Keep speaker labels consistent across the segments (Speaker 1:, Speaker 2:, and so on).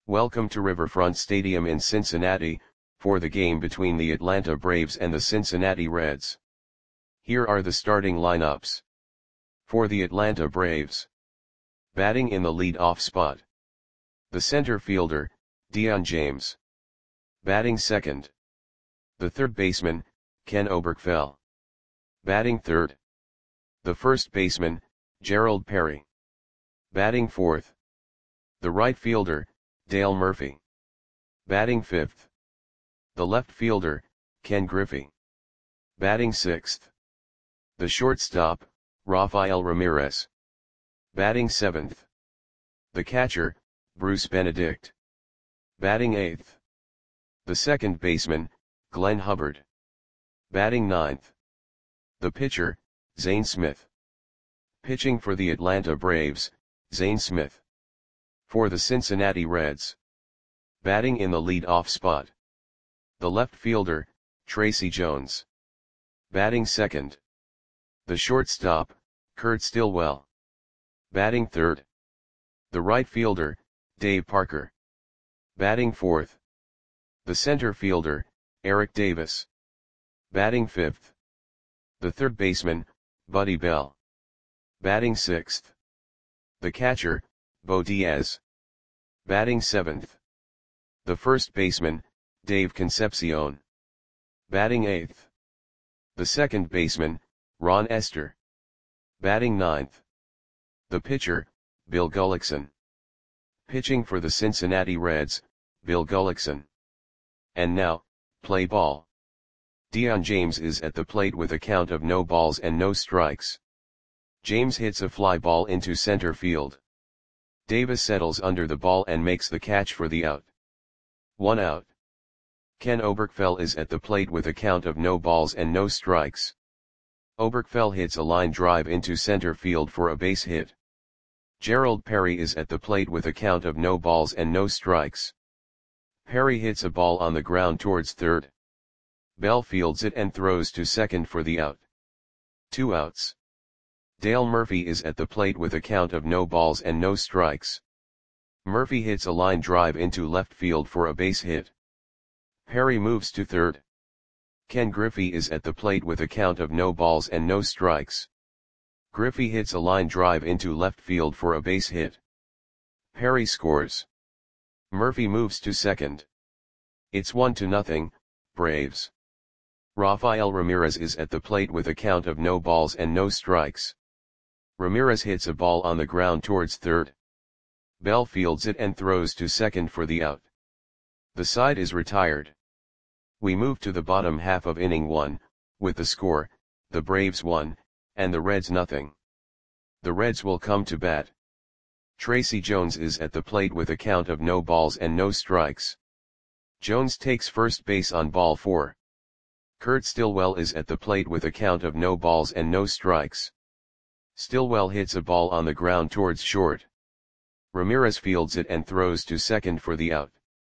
Speaker 1: Welcome to Riverfront Stadium in Cincinnati, for the game between the Atlanta Braves and the Cincinnati Reds. Here are the starting lineups. For the Atlanta Braves. Batting in the lead-off spot. The center fielder, Dion James. Batting second. The third baseman, Ken Oberkfell. Batting third. The first baseman, Gerald Perry. Batting fourth. The right fielder, Dale Murphy. Batting fifth. The left fielder, Ken Griffey. Batting sixth. The shortstop, Rafael Ramirez. Batting seventh. The catcher, Bruce Benedict. Batting eighth. The second baseman, Glenn Hubbard. Batting ninth. The pitcher, Zane Smith. Pitching for the Atlanta Braves, Zane Smith. For the Cincinnati Reds. Batting in the lead-off spot. The left fielder, Tracy Jones. Batting second. The shortstop, Kurt Stillwell. Batting third. The right fielder, Dave Parker. Batting fourth. The center fielder, Eric Davis. Batting fifth. The third baseman, Buddy Bell. Batting sixth. The catcher, Bo Diaz. Batting seventh. The first baseman, Dave Concepcion. Batting eighth. The second baseman, Ron Esther. Batting ninth. The pitcher, Bill Gullickson. Pitching for the Cincinnati Reds, Bill Gullickson. And now, play ball. Dion James is at the plate with a count of no balls and no strikes. James hits a fly ball into center field. Davis settles under the ball and makes the catch for the out. 1 out. Ken Oberkfell is at the plate with a count of no balls and no strikes. Oberkfell hits a line drive into center field for a base hit. Gerald Perry is at the plate with a count of no balls and no strikes. Perry hits a ball on the ground towards third. Bell fields it and throws to second for the out. 2 outs. Dale Murphy is at the plate with a count of no balls and no strikes. Murphy hits a line drive into left field for a base hit. Perry moves to third. Ken Griffey is at the plate with a count of no balls and no strikes. Griffey hits a line drive into left field for a base hit. Perry scores. Murphy moves to second. It's 1-0, Braves. Rafael Ramirez is at the plate with a count of no balls and no strikes. Ramirez hits a ball on the ground towards third. Bell fields it and throws to second for the out. The side is retired. We move to the bottom half of inning 1, with the score, the Braves 1, and the Reds 0. The Reds will come to bat. Tracy Jones is at the plate with a count of no balls and no strikes. Jones takes first base on ball 4. Kurt Stillwell is at the plate with a count of no balls and no strikes. Stillwell hits a ball on the ground towards short. Ramirez fields it and throws to second for the out.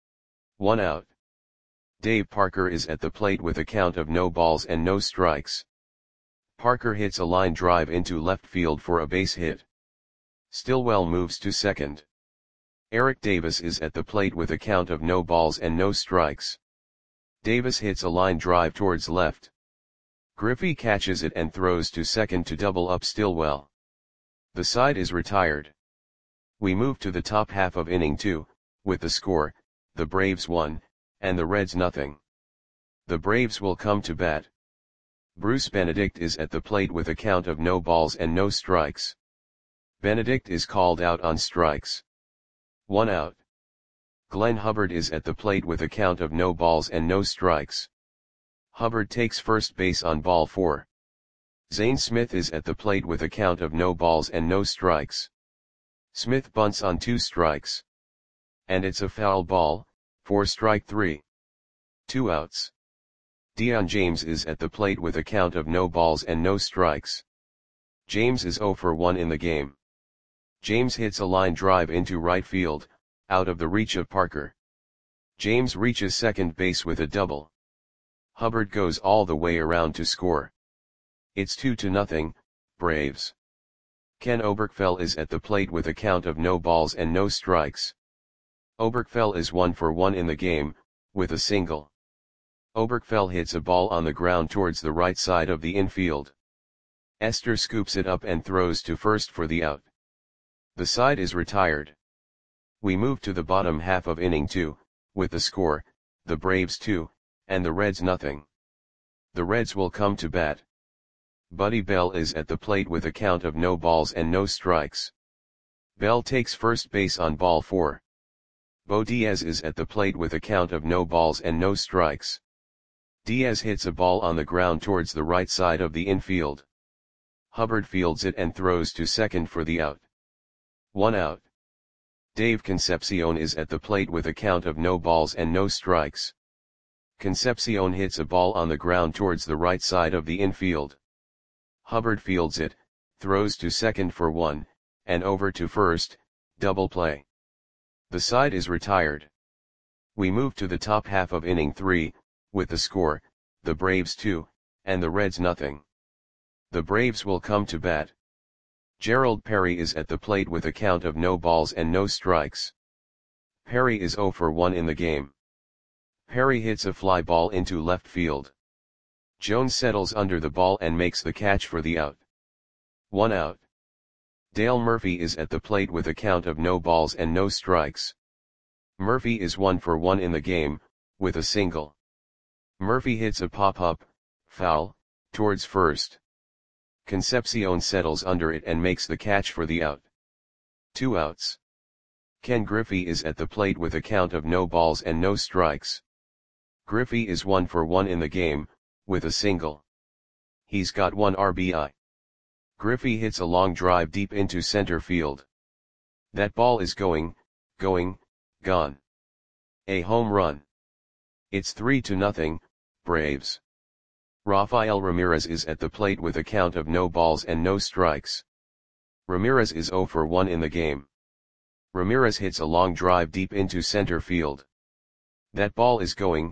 Speaker 1: 1 out. Dave Parker is at the plate with a count of no balls and no strikes. Parker hits a line drive into left field for a base hit. Stillwell moves to second. Eric Davis is at the plate with a count of no balls and no strikes. Davis hits a line drive towards left. Griffey catches it and throws to second to double up Stillwell. The side is retired. We move to the top half of inning 2, with the score, the Braves 1, and the Reds 0. The Braves will come to bat. Bruce Benedict is at the plate with a count of no balls and no strikes. Benedict is called out on strikes. 1 out. Glenn Hubbard is at the plate with a count of no balls and no strikes. Hubbard takes first base on ball 4. Zane Smith is at the plate with a count of no balls and no strikes. Smith bunts on 2 strikes. And it's a foul ball, for strike 3. 2 outs. Dion James is at the plate with a count of no balls and no strikes. James is 0 for 1 in the game. James hits a line drive into right field, out of the reach of Parker. James reaches second base with a double. Hubbard goes all the way around to score. It's 2-0, Braves. Ken Oberkfell is at the plate with a count of no balls and no strikes. Oberkfell is 1 for 1 in the game, with a single. Oberkfell hits a ball on the ground towards the right side of the infield. Esther scoops it up and throws to first for the out. The side is retired. We move to the bottom half of inning 2, with the score, the Braves 2, and the Reds nothing. The Reds will come to bat. Buddy Bell is at the plate with a count of no balls and no strikes. Bell takes first base on ball 4. Bo Diaz is at the plate with a count of no balls and no strikes. Diaz hits a ball on the ground towards the right side of the infield. Hubbard fields it and throws to second for the out. 1 out. Dave Concepcion is at the plate with a count of no balls and no strikes. Concepcion hits a ball on the ground towards the right side of the infield. Hubbard fields it, throws to second for 1, and over to first, double play. The side is retired. We move to the top half of inning 3, with the score, the Braves 2, and the Reds nothing. The Braves will come to bat. Gerald Perry is at the plate with a count of no balls and no strikes. Perry is 0 for 1 in the game. Perry hits a fly ball into left field. Jones settles under the ball and makes the catch for the out. 1 out. Dale Murphy is at the plate with a count of no balls and no strikes. Murphy is 1 for 1 in the game, with a single. Murphy hits a pop-up, foul, towards first. Concepcion settles under it and makes the catch for the out. 2 outs. Ken Griffey is at the plate with a count of no balls and no strikes. Griffey is 1 for 1 in the game, with a single. He's got 1 RBI. Griffey hits a long drive deep into center field. That ball is going, gone. A home run. It's 3-0, Braves. Rafael Ramirez is at the plate with a count of no balls and no strikes. Ramirez is 0 for 1 in the game. Ramirez hits a long drive deep into center field. That ball is going,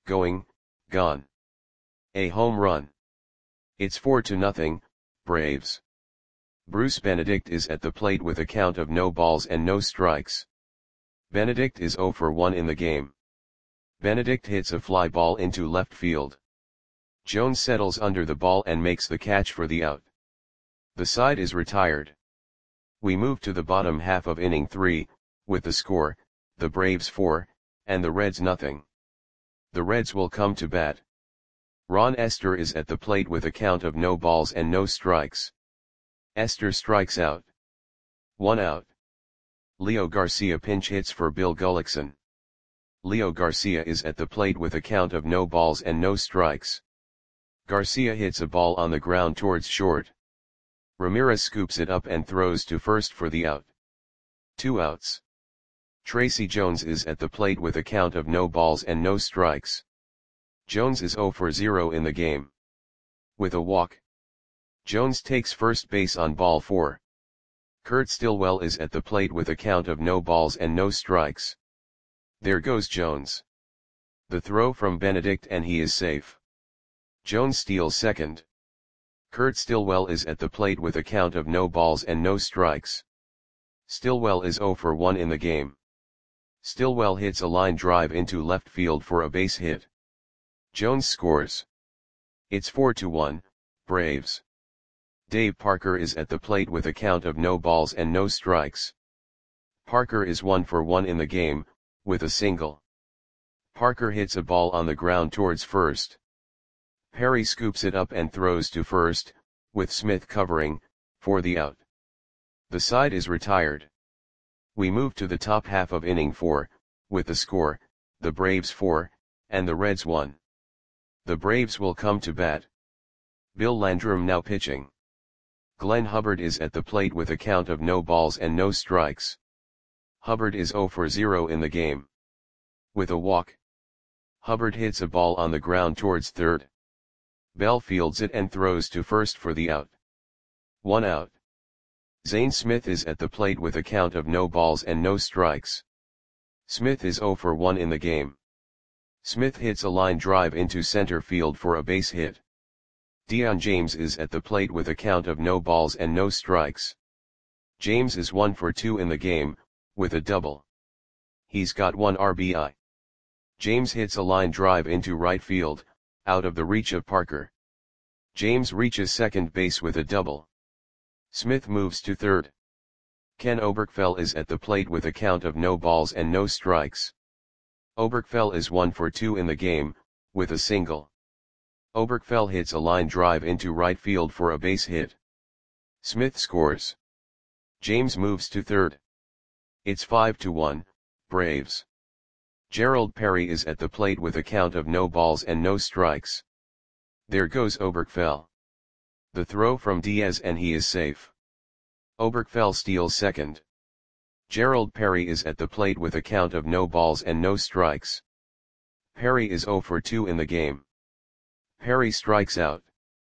Speaker 1: gone. A home run. It's 4-0, Braves. Bruce Benedict is at the plate with a count of no balls and no strikes. Benedict is 0 for 1 in the game. Benedict hits a fly ball into left field. Jones settles under the ball and makes the catch for the out. The side is retired. We move to the bottom half of inning 3, with the score, the Braves 4, and the Reds nothing. The Reds will come to bat. Ron Esther is at the plate with a count of no balls and no strikes. Esther strikes out. 1 out. Leo Garcia pinch hits for Bill Gullickson. Leo Garcia is at the plate with a count of no balls and no strikes. Garcia hits a ball on the ground towards short. Ramirez scoops it up and throws to first for the out. 2 outs. Tracy Jones is at the plate with a count of no balls and no strikes. Jones is 0 for 0 in the game. With a walk. Jones takes first base on ball 4. Kurt Stillwell is at the plate with a count of no balls and no strikes. There goes Jones. The throw from Benedict and he is safe. Jones steals second. Kurt Stillwell is at the plate with a count of no balls and no strikes. Stillwell is 0 for 1 in the game. Stillwell hits a line drive into left field for a base hit. Jones scores. It's 4-1, Braves. Dave Parker is at the plate with a count of no balls and no strikes. Parker is 1 for 1 in the game, with a single. Parker hits a ball on the ground towards first. Perry scoops it up and throws to first, with Smith covering, for the out. The side is retired. We move to the top half of inning 4, with the score, the Braves 4, and the Reds 1. The Braves will come to bat. Bill Landrum now pitching. Glenn Hubbard is at the plate with a count of no balls and no strikes. Hubbard is 0 for 0 in the game. With a walk. Hubbard hits a ball on the ground towards third. Bell fields it and throws to first for the out. 1 out. Zane Smith is at the plate with a count of no balls and no strikes. Smith is 0 for 1 in the game. Smith hits a line drive into center field for a base hit. Dion James is at the plate with a count of no balls and no strikes. James is 1 for 2 in the game, with a double. He's got 1 RBI. James hits a line drive into right field, out of the reach of Parker. James reaches second base with a double. Smith moves to third. Ken Oberkfell is at the plate with a count of no balls and no strikes. Oberkfell is 1 for 2 in the game, with a single. Oberkfell hits a line drive into right field for a base hit. Smith scores. James moves to third. It's 5-1, Braves. Gerald Perry is at the plate with a count of no balls and no strikes. There goes Oberkfell. The throw from Diaz and he is safe. Oberkfell steals second. Gerald Perry is at the plate with a count of no balls and no strikes. Perry is 0 for 2 in the game. Perry strikes out.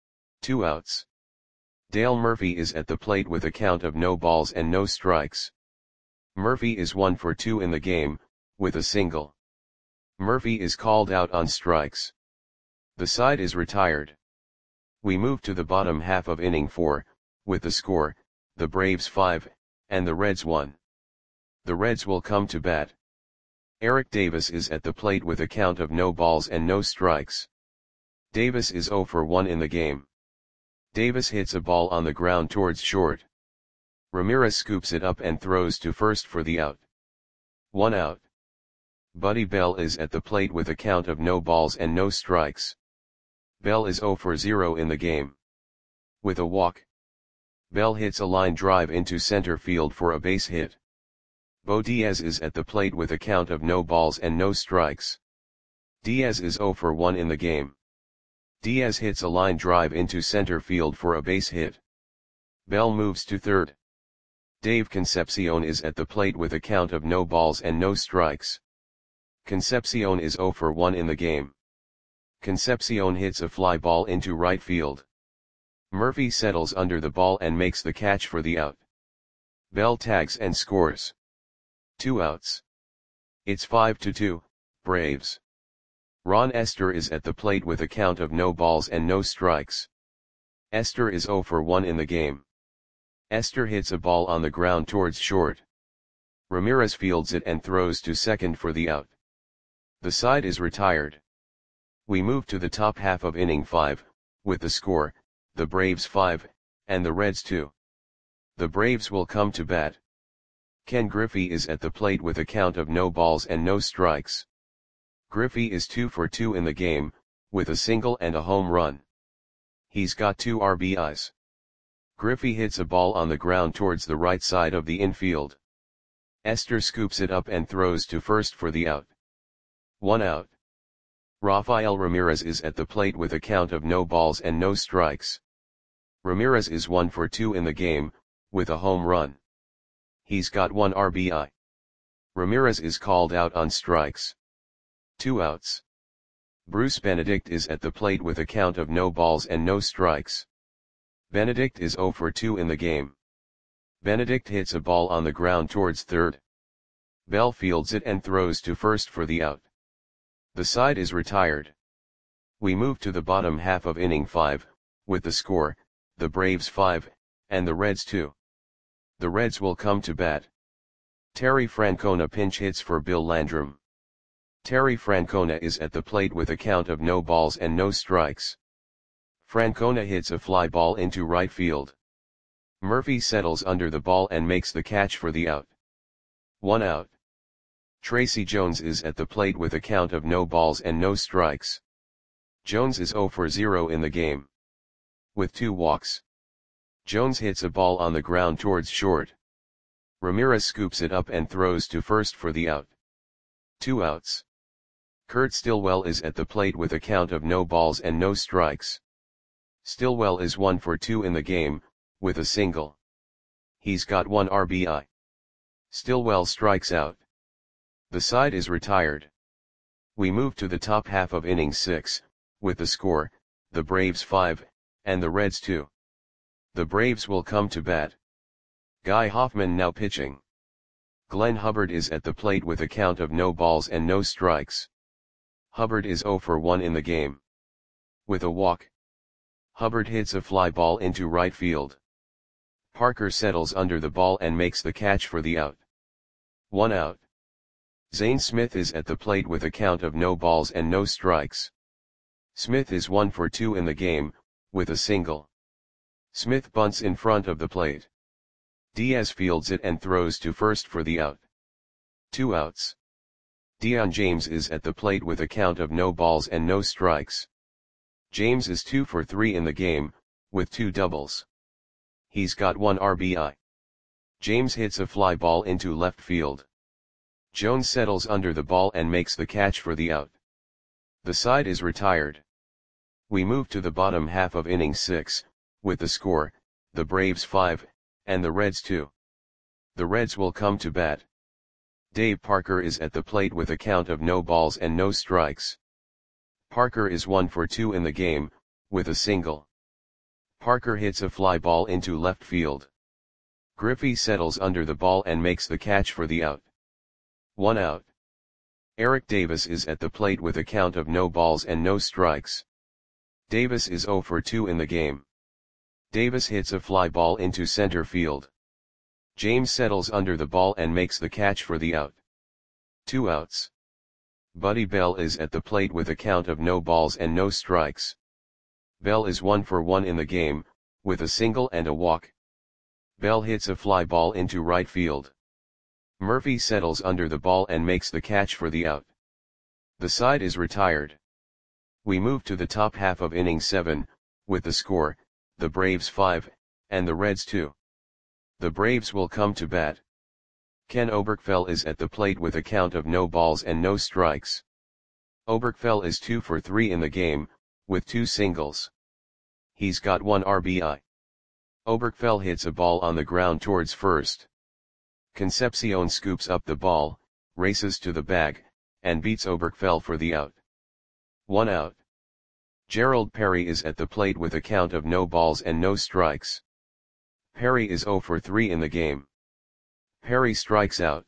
Speaker 1: 2 outs. Dale Murphy is at the plate with a count of no balls and no strikes. Murphy is 1 for 2 in the game, with a single. Murphy is called out on strikes. The side is retired. We move to the bottom half of inning 4, with the score, the Braves 5, and the Reds 1. The Reds will come to bat. Eric Davis is at the plate with a count of no balls and no strikes. Davis is 0 for 1 in the game. Davis hits a ball on the ground towards short. Ramirez scoops it up and throws to first for the out. 1 out. Buddy Bell is at the plate with a count of no balls and no strikes. Bell is 0 for 0 in the game. With a walk. Bell hits a line drive into center field for a base hit. Bo Diaz is at the plate with a count of no balls and no strikes. Diaz is 0 for 1 in the game. Diaz hits a line drive into center field for a base hit. Bell moves to third. Dave Concepcion is at the plate with a count of no balls and no strikes. Concepcion is 0 for 1 in the game. Concepcion hits a fly ball into right field. Murphy settles under the ball and makes the catch for the out. Bell tags and scores. 2 outs. It's 5-2, Braves. Ron Esther is at the plate with a count of no balls and no strikes. Esther is 0 for 1 in the game. Esther hits a ball on the ground towards short. Ramirez fields it and throws to second for the out. The side is retired. We move to the top half of inning 5, with the score, the Braves 5, and the Reds 2. The Braves will come to bat. Ken Griffey is at the plate with a count of no balls and no strikes. Griffey is 2 for 2 in the game, with a single and a home run. He's got 2 RBIs. Griffey hits a ball on the ground towards the right side of the infield. Esther scoops it up and throws to first for the out. 1 out. Rafael Ramirez is at the plate with a count of no balls and no strikes. Ramirez is 1 for 2 in the game, with a home run. He's got 1 RBI. Ramirez is called out on strikes. 2 outs. Bruce Benedict is at the plate with a count of no balls and no strikes. Benedict is 0 for 2 in the game. Benedict hits a ball on the ground towards third. Bell fields it and throws to first for the out. The side is retired. We move to the bottom half of inning 5, with the score, the Braves 5, and the Reds 2. The Reds will come to bat. Terry Francona pinch hits for Bill Landrum. Terry Francona is at the plate with a count of no balls and no strikes. Francona hits a fly ball into right field. Murphy settles under the ball and makes the catch for the out. 1 out. Tracy Jones is at the plate with a count of no balls and no strikes. Jones is 0 for 0 in the game. With 2 walks. Jones hits a ball on the ground towards short. Ramirez scoops it up and throws to first for the out. 2 outs. Kurt Stillwell is at the plate with a count of no balls and no strikes. Stillwell is 1 for 2 in the game, with a single. He's got 1 RBI. Stillwell strikes out. The side is retired. We move to the top half of inning 6, with the score, the Braves 5, and the Reds 2. The Braves will come to bat. Guy Hoffman now pitching. Glenn Hubbard is at the plate with a count of no balls and no strikes. Hubbard is 0 for 1 in the game. With a walk. Hubbard hits a fly ball into right field. Parker settles under the ball and makes the catch for the out. 1 out. Zane Smith is at the plate with a count of no balls and no strikes. Smith is 1 for 2 in the game, with a single. Smith bunts in front of the plate. Diaz fields it and throws to first for the out. 2 outs. Dion James is at the plate with a count of no balls and no strikes. James is 2 for 3 in the game, with 2 doubles. He's got 1 RBI. James hits a fly ball into left field. Jones settles under the ball and makes the catch for the out. The side is retired. We move to the bottom half of inning 6, with the score, the Braves 5, and the Reds 2. The Reds will come to bat. Dave Parker is at the plate with a count of no balls and no strikes. Parker is 1 for 2 in the game, with a single. Parker hits a fly ball into left field. Griffey settles under the ball and makes the catch for the out. 1 out. Eric Davis is at the plate with a count of no balls and no strikes. Davis is 0 for 2 in the game. Davis hits a fly ball into center field. James settles under the ball and makes the catch for the out. 2 outs. Buddy Bell is at the plate with a count of no balls and no strikes. Bell is 1 for 1 in the game, with a single and a walk. Bell hits a fly ball into right field. Murphy settles under the ball and makes the catch for the out. The side is retired. We move to the top half of inning 7, with the score, the Braves 5, and the Reds 2. The Braves will come to bat. Ken Oberkfell is at the plate with a count of no balls and no strikes. Oberkfell is 2 for 3 in the game, with 2 singles. He's got 1 RBI. Oberkfell hits a ball on the ground towards first. Concepcion scoops up the ball, races to the bag, and beats Oberkfell for the out. 1 out. Gerald Perry is at the plate with a count of no balls and no strikes. Perry is 0 for 3 in the game. Perry strikes out.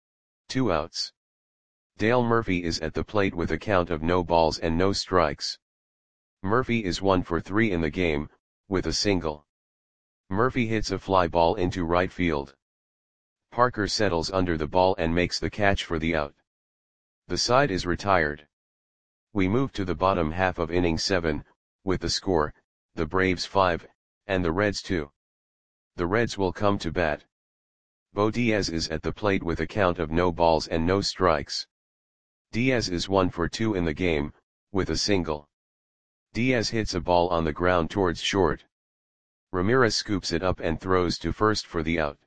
Speaker 1: 2 outs. Dale Murphy is at the plate with a count of no balls and no strikes. Murphy is 1 for 3 in the game, with a single. Murphy hits a fly ball into right field. Parker settles under the ball and makes the catch for the out. The side is retired. We move to the bottom half of inning 7, with the score, the Braves 5, and the Reds 2. The Reds will come to bat. Bo Diaz is at the plate with a count of no balls and no strikes. Diaz is 1 for 2 in the game, with a single. Diaz hits a ball on the ground towards short. Ramirez scoops it up and throws to first for the out.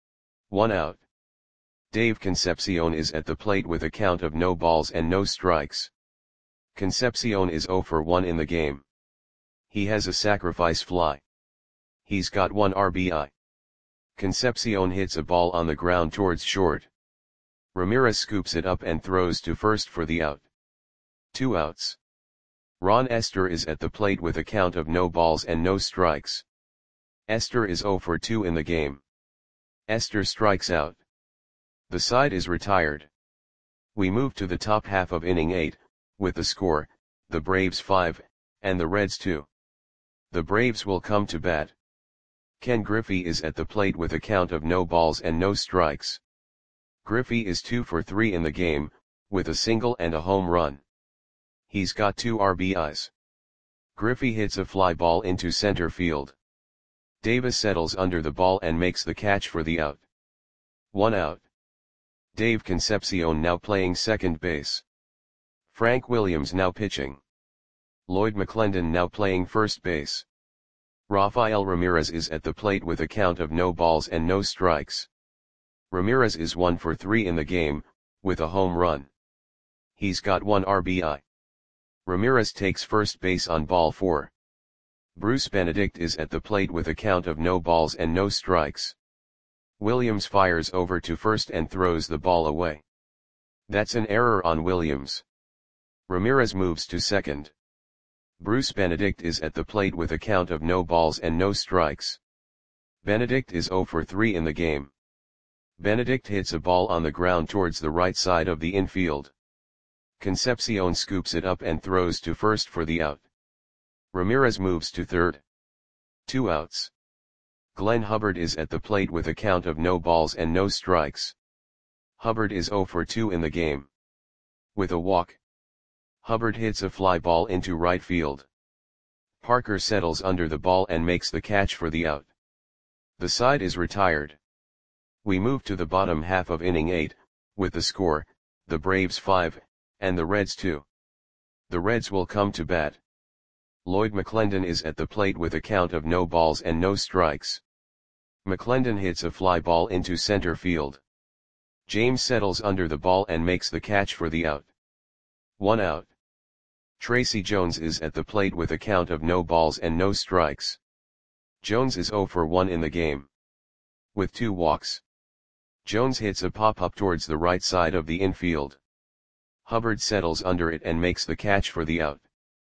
Speaker 1: 1 out. Dave Concepcion is at the plate with a count of no balls and no strikes. Concepcion is 0 for 1 in the game. He has a sacrifice fly. He's got 1 RBI. Concepcion hits a ball on the ground towards short. Ramirez scoops it up and throws to first for the out. 2 outs. Ron Esther is at the plate with a count of no balls and no strikes. Esther is 0 for 2 in the game. Esther strikes out. The side is retired. We move to the top half of inning 8, with the score, the Braves 5, and the Reds 2. The Braves will come to bat. Ken Griffey is at the plate with a count of no balls and no strikes. Griffey is 2 for 3 in the game, with a single and a home run. He's got 2 RBIs. Griffey hits a fly ball into center field. Davis settles under the ball and makes the catch for the out. 1 out. Dave Concepcion now playing second base. Frank Williams now pitching. Lloyd McClendon now playing first base. Rafael Ramirez is at the plate with a count of no balls and no strikes. Ramirez is 1 for 3 in the game, with a home run. He's got 1 RBI. Ramirez takes first base on ball 4. Bruce Benedict is at the plate with a count of no balls and no strikes. Williams fires over to first and throws the ball away. That's an error on Williams. Ramirez moves to second. Bruce Benedict is at the plate with a count of no balls and no strikes. Benedict is 0 for 3 in the game. Benedict hits a ball on the ground towards the right side of the infield. Concepcion scoops it up and throws to first for the out. Ramirez moves to third. 2 outs. Glenn Hubbard is at the plate with a count of no balls and no strikes. Hubbard is 0 for 2 in the game. With a walk, Hubbard hits a fly ball into right field. Parker settles under the ball and makes the catch for the out. The side is retired. We move to the bottom half of inning 8, with the score, the Braves 5, and the Reds 2. The Reds will come to bat. Lloyd McClendon is at the plate with a count of no balls and no strikes. McClendon hits a fly ball into center field. James settles under the ball and makes the catch for the out. 1 out. Tracy Jones is at the plate with a count of no balls and no strikes. Jones is 0 for 1 in the game. With 2 walks, Jones hits a pop-up towards the right side of the infield. Hubbard settles under it and makes the catch for the out.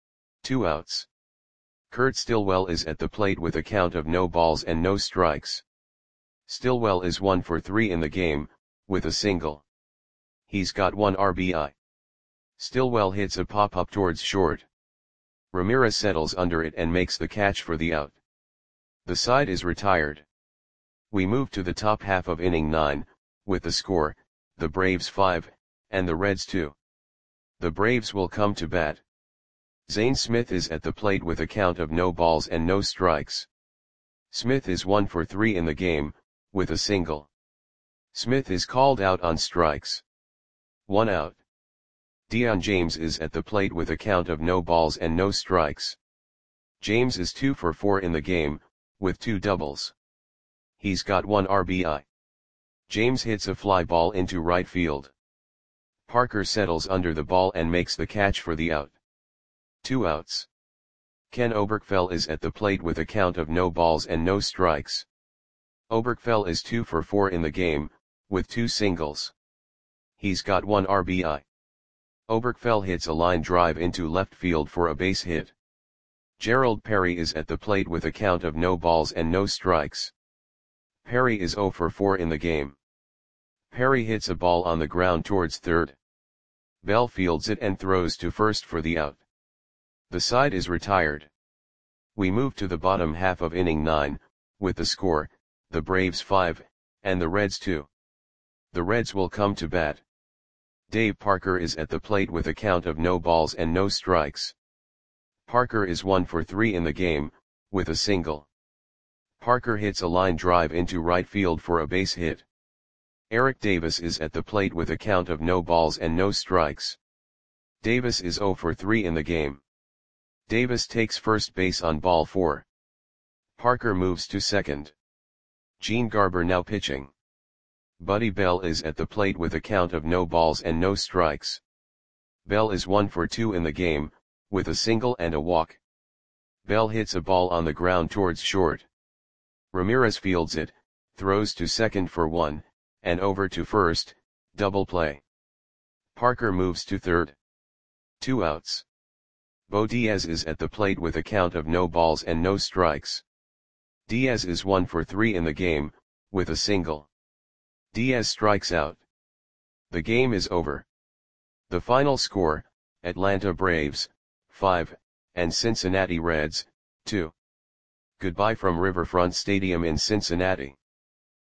Speaker 1: 2 outs. Kurt Stillwell is at the plate with a count of no balls and no strikes. Stillwell is 1 for 3 in the game, with a single. He's got 1 RBI. Stillwell hits a pop-up towards short. Ramirez settles under it and makes the catch for the out. The side is retired. We move to the top half of inning 9, with the score, the Braves 5, and the Reds 2. The Braves will come to bat. Zane Smith is at the plate with a count of no balls and no strikes. Smith is 1 for 3 in the game, with a single. Smith is called out on strikes. 1 out. Dion James is at the plate with a count of no balls and no strikes. James is 2 for 4 in the game, with 2 doubles. He's got 1 RBI. James hits a fly ball into right field. Parker settles under the ball and makes the catch for the out. 2 outs. Ken Oberkfell is at the plate with a count of no balls and no strikes. Oberkfell is 2 for 4 in the game, with 2 singles. He's got 1 RBI. Oberkfell hits a line drive into left field for a base hit. Gerald Perry is at the plate with a count of no balls and no strikes. Perry is 0 for 4 in the game. Perry hits a ball on the ground towards third. Bell fields it and throws to first for the out. The side is retired. We move to the bottom half of inning 9, with the score, the Braves 5, and the Reds 2. The Reds will come to bat. Dave Parker is at the plate with a count of no balls and no strikes. Parker is 1 for 3 in the game, with a single. Parker hits a line drive into right field for a base hit. Eric Davis is at the plate with a count of no balls and no strikes. Davis is 0 for 3 in the game. Davis takes first base on ball 4. Parker moves to second. Gene Garber now pitching. Buddy Bell is at the plate with a count of no balls and no strikes. Bell is 1 for 2 in the game, with a single and a walk. Bell hits a ball on the ground towards short. Ramirez fields it, throws to second for 1, and over to first, double play. Parker moves to third. 2 outs. Bo Diaz is at the plate with a count of no balls and no strikes. Diaz is 1 for 3 in the game, with a single. Diaz strikes out. The game is over. The final score, Atlanta Braves, 5, and Cincinnati Reds, 2. Goodbye from Riverfront Stadium in Cincinnati.